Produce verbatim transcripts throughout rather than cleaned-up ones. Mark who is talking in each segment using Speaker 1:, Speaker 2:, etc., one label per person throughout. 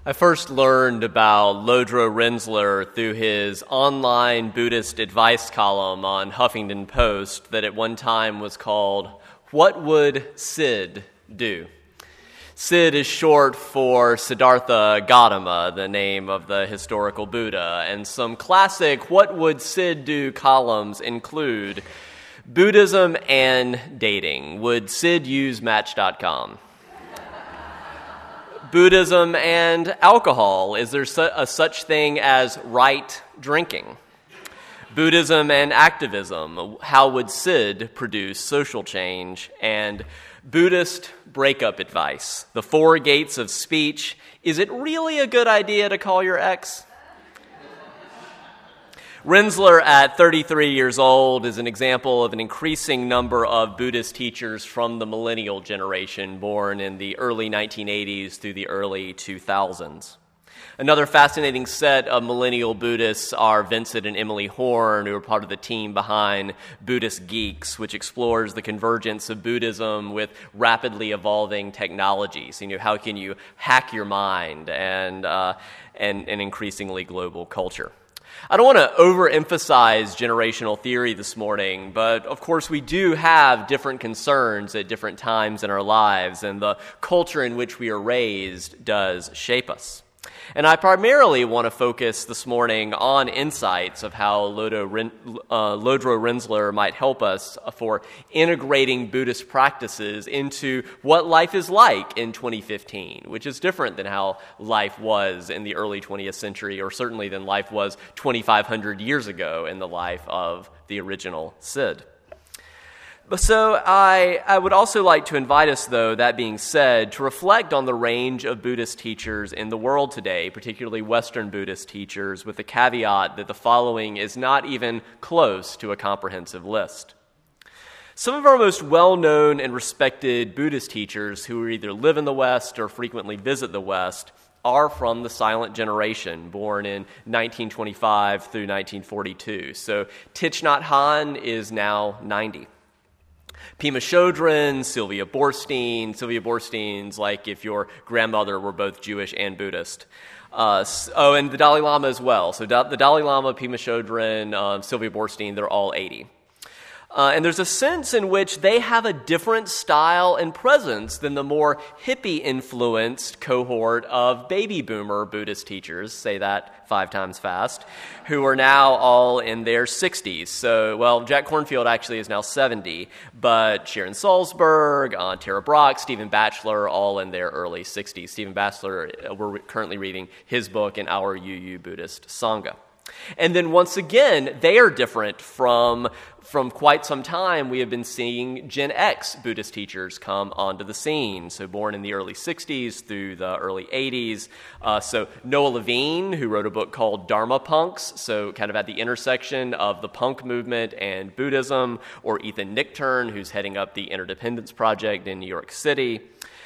Speaker 1: I first learned about Lodro Rinzler through his online Buddhist advice column on Huffington Post that at one time was called, "What Would Sid Do?" Sid is short for Siddhartha Gautama, the name of the historical Buddha, and some classic "What Would Sid Do" columns include Buddhism and dating. Would Sid use Match dot com? Buddhism and alcohol. Is there su- a such thing as right drinking? Buddhism and activism. How would Sid produce social change? And Buddhist breakup advice. The four gates of speech. Is it really a good idea to call your ex? Rinzler, at thirty-three years old, is an example of an increasing number of Buddhist teachers from the millennial generation born in the early nineteen eighties through the early two thousands. Another fascinating set of millennial Buddhists are Vincent and Emily Horn, who are part of the team behind Buddhist Geeks, which explores the convergence of Buddhism with rapidly evolving technologies. You know, how can you hack your mind and uh, and an increasingly global culture? I don't want to overemphasize generational theory this morning, but of course we do have different concerns at different times in our lives, and the culture in which we are raised does shape us. And I primarily want to focus this morning on insights of how Lodro, Rin, uh, Lodro Rinzler might help us for integrating Buddhist practices into what life is like in twenty fifteen, which is different than how life was in the early twentieth century, or certainly than life was twenty-five hundred years ago in the life of the original Sid. So I, I would also like to invite us, though, that being said, to reflect on the range of Buddhist teachers in the world today, particularly Western Buddhist teachers, with the caveat that the following is not even close to a comprehensive list. Some of our most well-known and respected Buddhist teachers who either live in the West or frequently visit the West are from the silent generation, born in nineteen twenty-five through nineteen forty-two. So Thich Nhat Hanh is now ninety. Pema Chodron, Sylvia Boorstein. Sylvia Boorstein's like if your grandmother were both Jewish and Buddhist. Uh, oh, and the Dalai Lama as well. So da- the Dalai Lama, Pema Chodron, uh, Sylvia Boorstein, they're all eighty. Uh, and there's a sense in which they have a different style and presence than the more hippie-influenced cohort of baby boomer Buddhist teachers, say that five times fast, who are now all in their sixties. So, well, Jack Kornfield actually is now seventy, but Sharon Salzberg, uh, Tara Brach, Stephen Batchelor, all in their early sixties. Stephen Batchelor, uh, we're currently reading his book in Our U U Buddhist Sangha. And then once again, they are different from, from quite some time. We have been seeing Gen X Buddhist teachers come onto the scene. So born in the early sixties through the early eighties. Uh, so Noah Levine, who wrote a book called Dharma Punks, so kind of at the intersection of the punk movement and Buddhism, or Ethan Nichtern, who's heading up the Interdependence Project in New York City.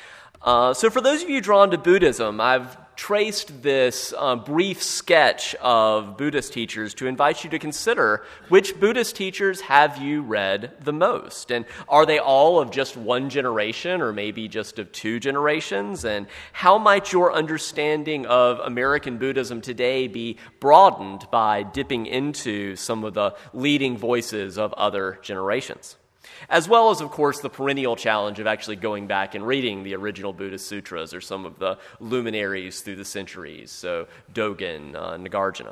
Speaker 1: Uh, so for those of you drawn to Buddhism, I've traced this uh, brief sketch of Buddhist teachers to invite you to consider which Buddhist teachers have you read the most? And are they all of just one generation or maybe just of two generations? And how might your understanding of American Buddhism today be broadened by dipping into some of the leading voices of other generations? As well as, of course, the perennial challenge of actually going back and reading the original Buddhist sutras or some of the luminaries through the centuries, so Dogen, uh, Nagarjuna.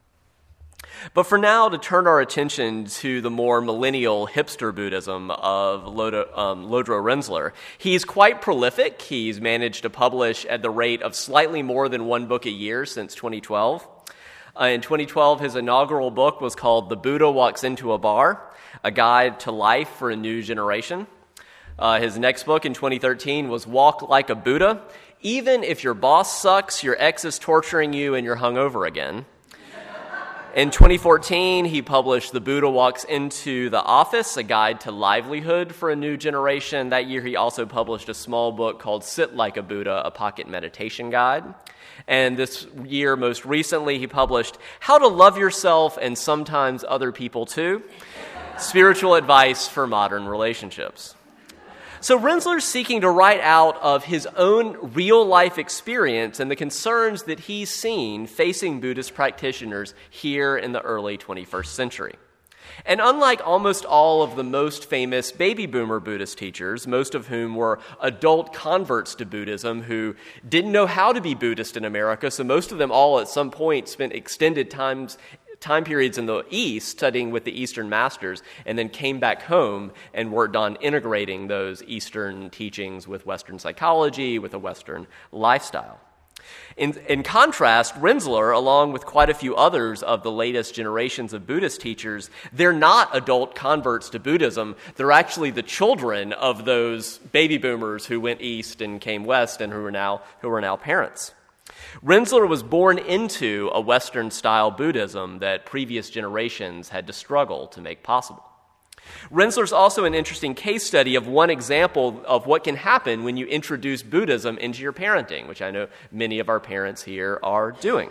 Speaker 1: But for now, to turn our attention to the more millennial hipster Buddhism of Lodro, um, Lodro Rinzler, he's quite prolific. He's managed to publish at the rate of slightly more than one book a year since twenty twelve. Uh, in twenty twelve, his inaugural book was called The Buddha Walks Into a Bar, A Guide to Life for a New Generation. Uh, his next book in twenty thirteen was Walk Like a Buddha. Even if your boss sucks, your ex is torturing you, and you're hungover again. In twenty fourteen, he published The Buddha Walks Into the Office, A Guide to Livelihood for a New Generation. That year, he also published a small book called Sit Like a Buddha, A Pocket Meditation Guide. And this year, most recently, he published How to Love Yourself and Sometimes Other People Too, Spiritual Advice for Modern Relationships. So Renzler's seeking to write out of his own real-life experience and the concerns that he's seen facing Buddhist practitioners here in the early twenty-first century. And unlike almost all of the most famous baby boomer Buddhist teachers, most of whom were adult converts to Buddhism who didn't know how to be Buddhist in America, so most of them all at some point spent extended times time periods in the East studying with the Eastern masters, and then came back home and worked on integrating those Eastern teachings with Western psychology, with a Western lifestyle. In, in contrast, Renzler, along with quite a few others of the latest generations of Buddhist teachers, they're not adult converts to Buddhism. They're actually the children of those baby boomers who went east and came west and who are now, who are now parents. Renzler was born into a Western-style Buddhism that previous generations had to struggle to make possible. Renzler's also an interesting case study of one example of what can happen when you introduce Buddhism into your parenting, which I know many of our parents here are doing.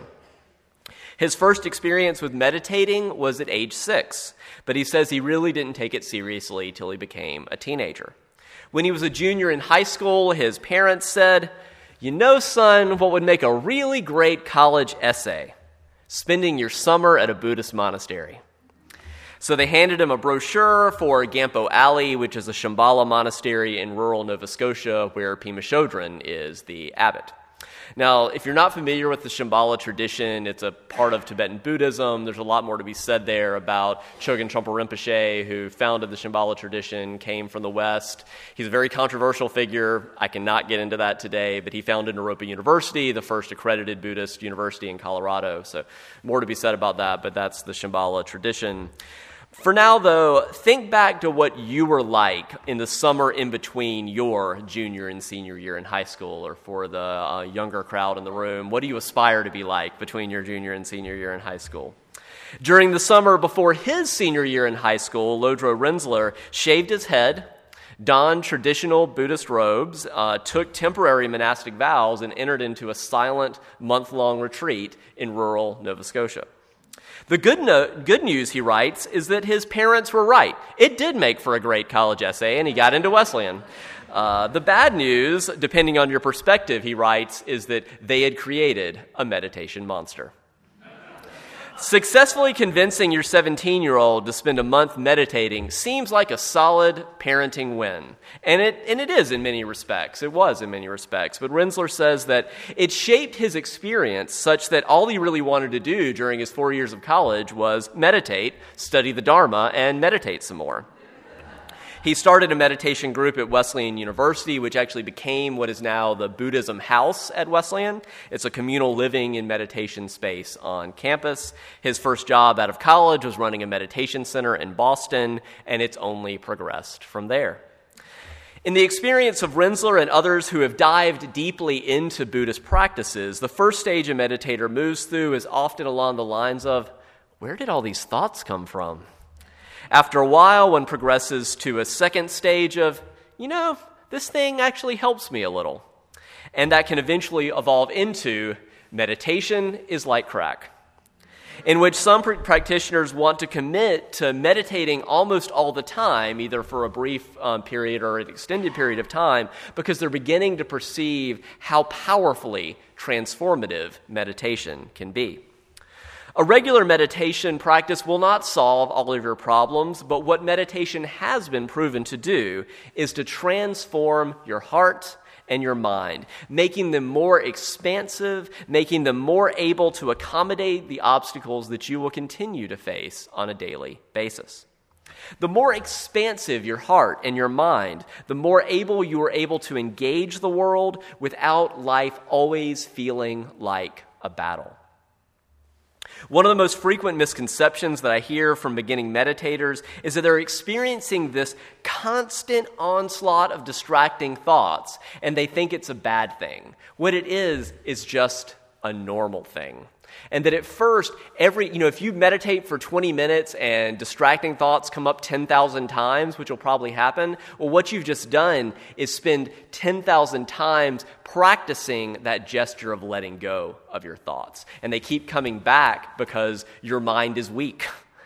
Speaker 1: His first experience with meditating was at age six, but he says he really didn't take it seriously till he became a teenager. When he was a junior in high school, his parents said, "You know, son, what would make a really great college essay? Spending your summer at a Buddhist monastery." So they handed him a brochure for Gampo Alley, which is a Shambhala monastery in rural Nova Scotia where Pema Chodron is the abbot. Now, if you're not familiar with the Shambhala tradition, it's a part of Tibetan Buddhism. There's a lot more to be said there about Chogyam Trungpa Rinpoche, who founded the Shambhala tradition, came from the West. He's a very controversial figure. I cannot get into that today, but he founded Naropa University, the first accredited Buddhist university in Colorado. So more to be said about that, but that's the Shambhala tradition. For now, though, think back to what you were like in the summer in between your junior and senior year in high school, or for the uh, younger crowd in the room, what do you aspire to be like between your junior and senior year in high school? During the summer before his senior year in high school, Lodro Renzler shaved his head, donned traditional Buddhist robes, uh, took temporary monastic vows, and entered into a silent month-long retreat in rural Nova Scotia. The good, no- good news, he writes, is that his parents were right. It did make for a great college essay, and he got into Wesleyan. Uh, the bad news, depending on your perspective, he writes, is that they had created a meditation monster. Successfully convincing your seventeen-year-old to spend a month meditating seems like a solid parenting win. And it and it is in many respects. It was in many respects. But Renzler says that it shaped his experience such that all he really wanted to do during his four years of college was meditate, study the Dharma, and meditate some more. He started a meditation group at Wesleyan University, which actually became what is now the Buddhism House at Wesleyan. It's a communal living and meditation space on campus. His first job out of college was running a meditation center in Boston, and it's only progressed from there. In the experience of Renzler and others who have dived deeply into Buddhist practices, the first stage a meditator moves through is often along the lines of, where did all these thoughts come from? After a while, one progresses to a second stage of, you know, this thing actually helps me a little. And that can eventually evolve into meditation is like crack, in which some pr- practitioners want to commit to meditating almost all the time, either for a brief um, period or an extended period of time, because they're beginning to perceive how powerfully transformative meditation can be. A regular meditation practice will not solve all of your problems, but what meditation has been proven to do is to transform your heart and your mind, making them more expansive, making them more able to accommodate the obstacles that you will continue to face on a daily basis. The more expansive your heart and your mind, the more able you are able to engage the world without life always feeling like a battle. One of the most frequent misconceptions that I hear from beginning meditators is that they're experiencing this constant onslaught of distracting thoughts, and they think it's a bad thing. What it is, is just a normal thing. And that at first, every, you know, if you meditate for twenty minutes and distracting thoughts come up ten thousand times, which will probably happen, well, what you've just done is spend ten thousand times practicing that gesture of letting go of your thoughts. And they keep coming back because your mind is weak.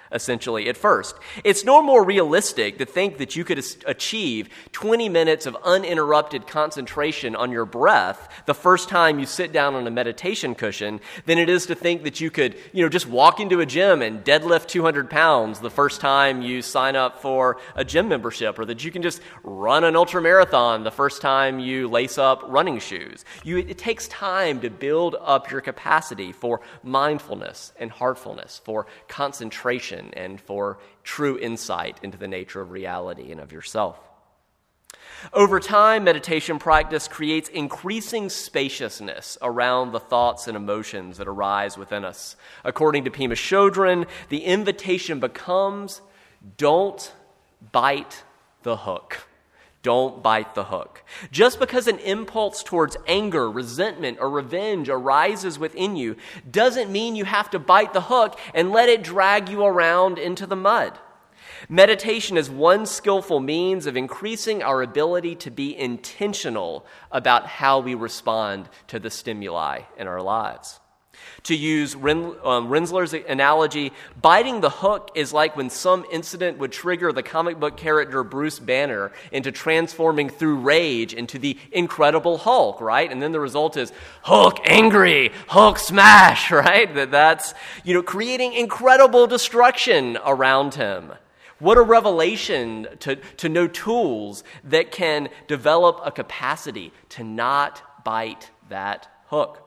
Speaker 1: essentially, at first. It's no more realistic to think that you could achieve twenty minutes of uninterrupted concentration on your breath the first time you sit down on a meditation cushion than it is to think that you could, you know, just walk into a gym and deadlift two hundred pounds the first time you sign up for a gym membership, or that you can just run an ultramarathon the first time you lace up running shoes. You, it takes time to build up your capacity for mindfulness and heartfulness, for concentration, and for true insight into the nature of reality and of yourself. Over time, meditation practice creates increasing spaciousness around the thoughts and emotions that arise within us. According to Pema Chodron, the invitation becomes, don't bite the hook. Don't bite the hook. Just because an impulse towards anger, resentment, or revenge arises within you doesn't mean you have to bite the hook and let it drag you around into the mud. Meditation is one skillful means of increasing our ability to be intentional about how we respond to the stimuli in our lives. To use Ren, um, Rensler's analogy, biting the hook is like when some incident would trigger the comic book character Bruce Banner into transforming through rage into the Incredible Hulk, right? And then the result is Hulk angry, Hulk smash, right? That that's, you know, creating incredible destruction around him. What a revelation to, to know tools that can develop a capacity to not bite that hook.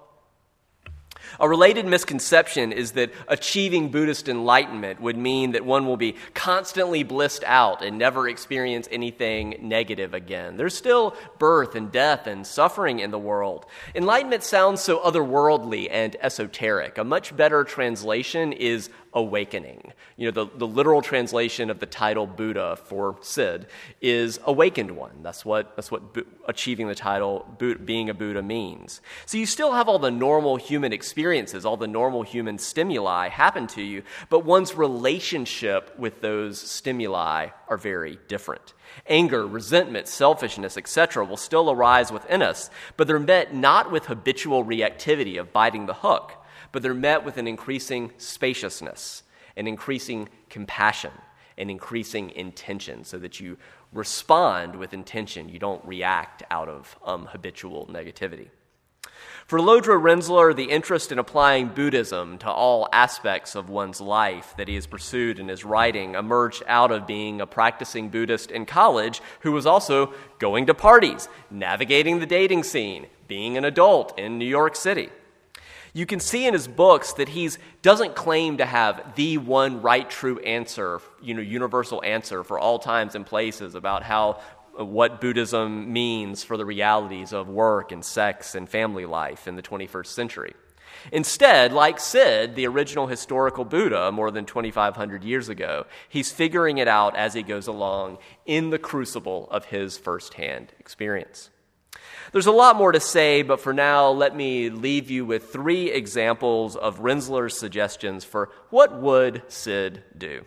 Speaker 1: A related misconception is that achieving Buddhist enlightenment would mean that one will be constantly blissed out and never experience anything negative again. There's still birth and death and suffering in the world. Enlightenment sounds so otherworldly and esoteric. A much better translation is awakening. You know, the, the literal translation of the title Buddha for Sid is awakened one. That's what that's what bu- achieving the title bu- being a Buddha means. So you still have all the normal human experiences, all the normal human stimuli happen to you, but one's relationship with those stimuli are very different. Anger, resentment, selfishness, et cetera will still arise within us, but they're met not with habitual reactivity of biting the hook, but they're met with an increasing spaciousness, an increasing compassion, an increasing intention, so that you respond with intention. You don't react out of um, habitual negativity. For Lodro Rensler, the interest in applying Buddhism to all aspects of one's life that he has pursued in his writing emerged out of being a practicing Buddhist in college who was also going to parties, navigating the dating scene, being an adult in New York City. You can see in his books that he doesn't claim to have the one right, true answer, you know, universal answer for all times and places about how what Buddhism means for the realities of work and sex and family life in the twenty-first century. Instead, like Sid, the original historical Buddha more than twenty-five hundred years ago, he's figuring it out as he goes along in the crucible of his firsthand experience. There's a lot more to say, but for now, let me leave you with three examples of Rensler's suggestions for what would Sid do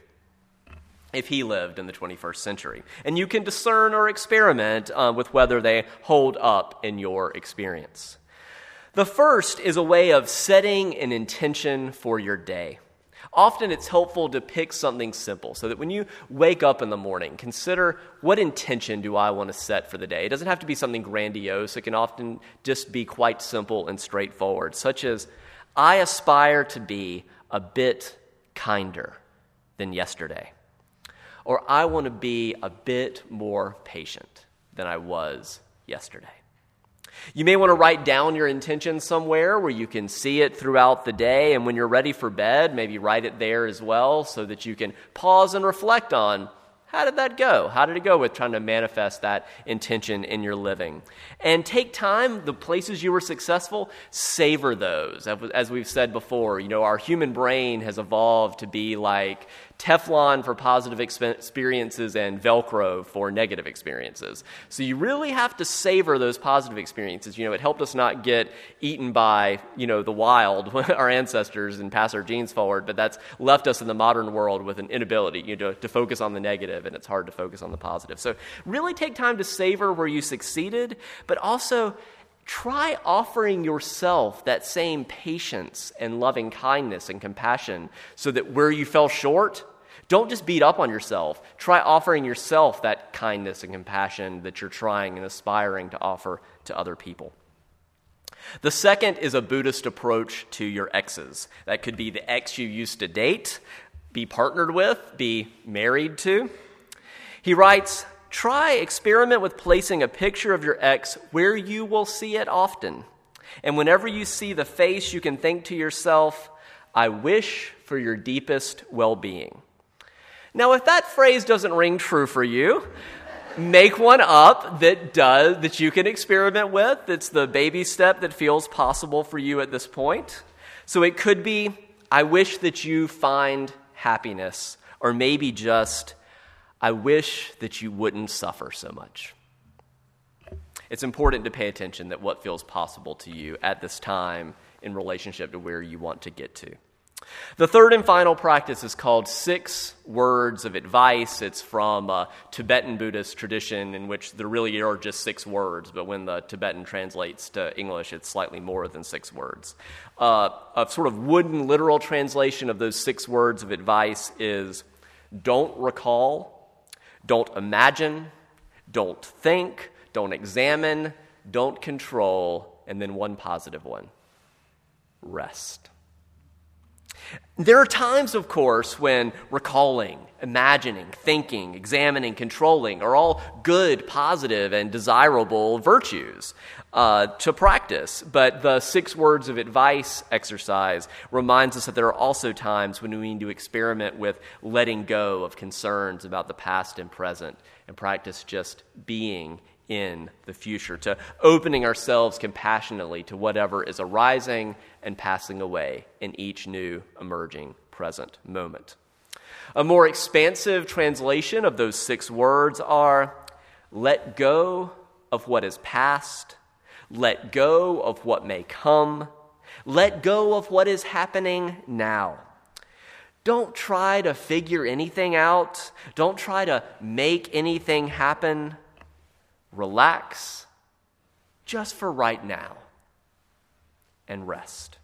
Speaker 1: if he lived in the twenty-first century. And you can discern or experiment uh, with whether they hold up in your experience. The first is a way of setting an intention for your day. Often it's helpful to pick something simple so that when you wake up in the morning, consider what intention do I want to set for the day. It doesn't have to be something grandiose. It can often just be quite simple and straightforward, such as, I aspire to be a bit kinder than yesterday. Or I want to be a bit more patient than I was yesterday. You may want to write down your intention somewhere where you can see it throughout the day, and when you're ready for bed, maybe write it there as well so that you can pause and reflect on, how did that go? How did it go with trying to manifest that intention in your living? And take time, the places you were successful, savor those. As we've said before, you know, our human brain has evolved to be like Teflon for positive experiences and Velcro for negative experiences. So you really have to savor those positive experiences. You know, it helped us not get eaten by, you know, the wild, our ancestors, and pass our genes forward, but that's left us in the modern world with an inability, you know, to focus on the negative, and it's hard to focus on the positive. So really take time to savor where you succeeded, but also try offering yourself that same patience and loving kindness and compassion so that where you fell short, Don't just beat up on yourself. Try offering yourself that kindness and compassion that you're trying and aspiring to offer to other people. The second is a Buddhist approach to your exes. That could be the ex you used to date, be partnered with, be married to. He writes, try experiment with placing a picture of your ex where you will see it often. And whenever you see the face, you can think to yourself, I wish for your deepest well-being. Now, if that phrase doesn't ring true for you, make one up that does, that you can experiment with. It's the baby step that feels possible for you at this point. So it could be, I wish that you find happiness, or maybe just, I wish that you wouldn't suffer so much. It's important to pay attention that what feels possible to you at this time in relationship to where you want to get to. The third and final practice is called Six Words of Advice. It's from a Tibetan Buddhist tradition in which there really are just six words, but when the Tibetan translates to English, it's slightly more than six words. Uh, a sort of wooden literal translation of those six words of advice is don't recall, don't imagine, don't think, don't examine, don't control, and then one positive one, rest. There are times, of course, when recalling, imagining, thinking, examining, controlling are all good, positive, and desirable virtues uh, to practice. But the six words of advice exercise reminds us that there are also times when we need to experiment with letting go of concerns about the past and present and practice just being in the future, to opening ourselves compassionately to whatever is arising and passing away in each new emerging present moment. A more expansive translation of those six words are, let go of what is past, let go of what may come, let go of what is happening now. Don't try to figure anything out. Don't try to make anything happen. Relax just for right now and rest.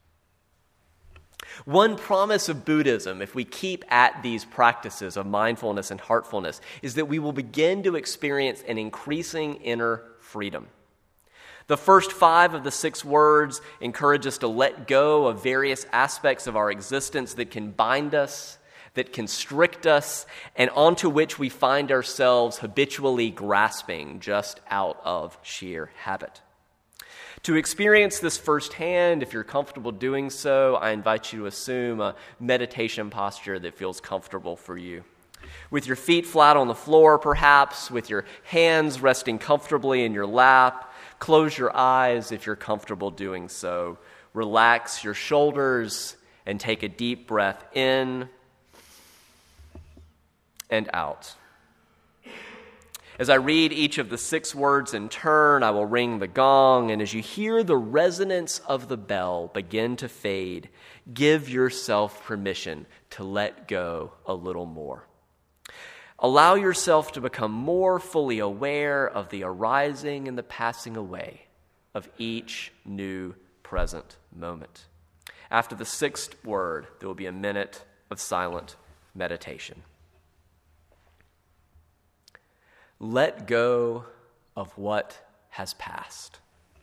Speaker 1: One promise of Buddhism, if we keep at these practices of mindfulness and heartfulness, is that we will begin to experience an increasing inner freedom. The first five of the six words encourage us to let go of various aspects of our existence that can bind us, that constrict us, and onto which we find ourselves habitually grasping just out of sheer habit. To experience this firsthand, if you're comfortable doing so, I invite you to assume a meditation posture that feels comfortable for you. With your feet flat on the floor, perhaps, with your hands resting comfortably in your lap, close your eyes if you're comfortable doing so. Relax your shoulders and take a deep breath in and out. As I read each of the six words in turn, I will ring the gong, and as you hear the resonance of the bell begin to fade, give yourself permission to let go a little more. Allow yourself to become more fully aware of the arising and the passing away of each new present moment. After the sixth word, there will be a minute of silent meditation. Let go of what has passed.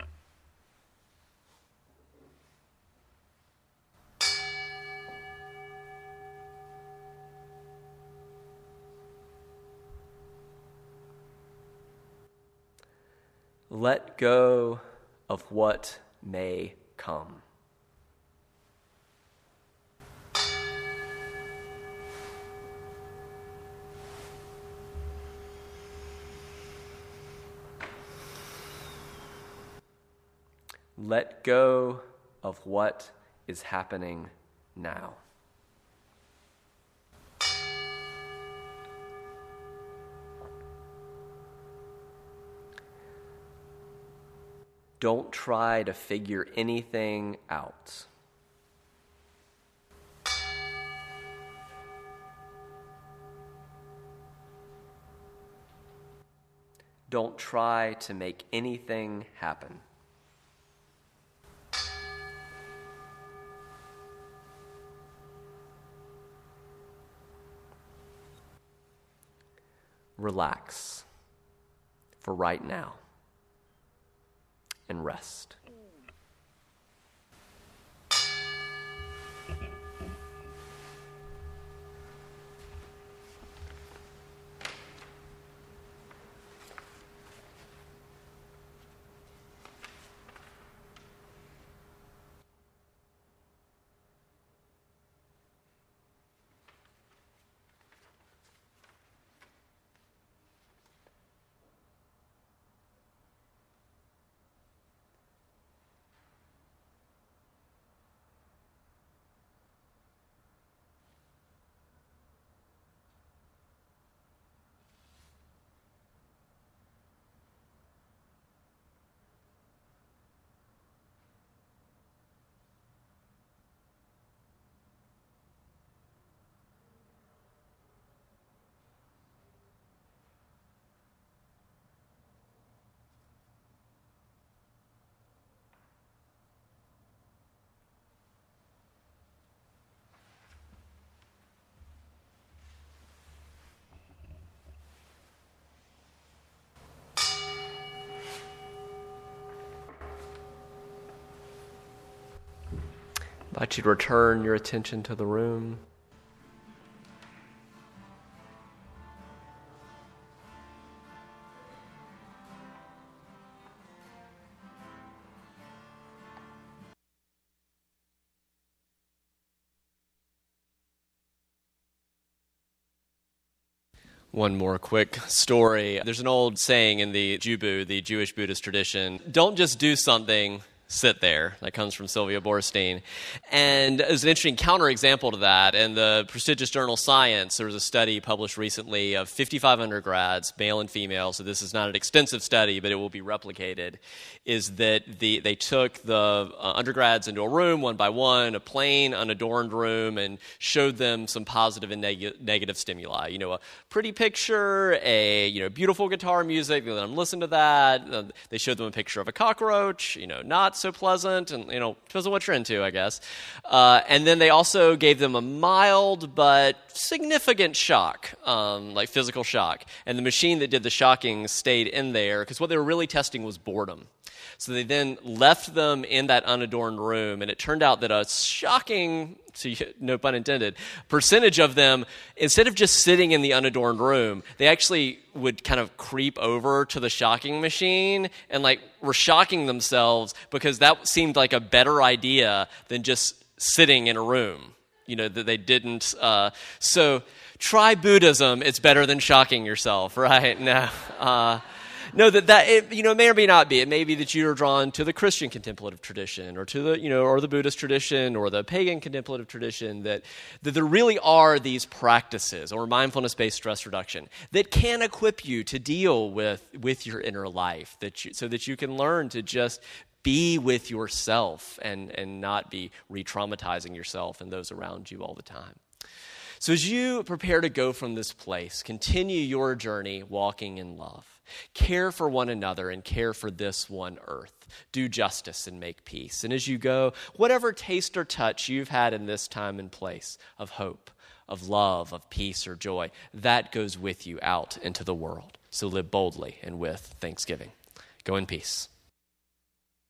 Speaker 1: Let go of what may come. Let go of what is happening now. Don't try to figure anything out. Don't try to make anything happen. relax for right now and rest. I invite you to return your attention to the room. One more quick story. There's an old saying in the Jubu, the Jewish Buddhist tradition, don't just do something, sit there. That comes from Sylvia Boorstein. And as an interesting counterexample to that, in the prestigious journal Science, there was a study published recently of fifty-five undergrads, male and female, so this is not an extensive study, but it will be replicated, is that the they took the uh, undergrads into a room, one by one, a plain, unadorned room, and showed them some positive and neg- negative stimuli. You know, a pretty picture, a you know beautiful guitar music, they let them listen to that. Uh, they showed them a picture of a cockroach, you know, not so pleasant, and, you know, depends on what you're into, I guess. Uh, and then they also gave them a mild but significant shock, um, like physical shock. And the machine that did the shocking stayed in there, because what they were really testing was boredom. So they then left them in that unadorned room, and it turned out that a shocking, so you, no pun intended, percentage of them, instead of just sitting in the unadorned room, they actually would kind of creep over to the shocking machine and like were shocking themselves because that seemed like a better idea than just sitting in a room. You know, that they didn't. Uh, so try Buddhism. It's better than shocking yourself, right? No. Uh, No, that that it, you know may or may not be. It may be that you are drawn to the Christian contemplative tradition, or to the you know, or the Buddhist tradition, or the pagan contemplative tradition. That that there really are these practices, or mindfulness-based stress reduction, that can equip you to deal with with your inner life, that you, so that you can learn to just be with yourself and and not be re-traumatizing yourself and those around you all the time. So as you prepare to go from this place, continue your journey walking in love. Care for one another and care for this one earth. Do justice and make peace. And as you go, whatever taste or touch you've had in this time and place of hope, of love, of peace or joy, that goes with you out into the world. So live boldly and with thanksgiving. Go in peace.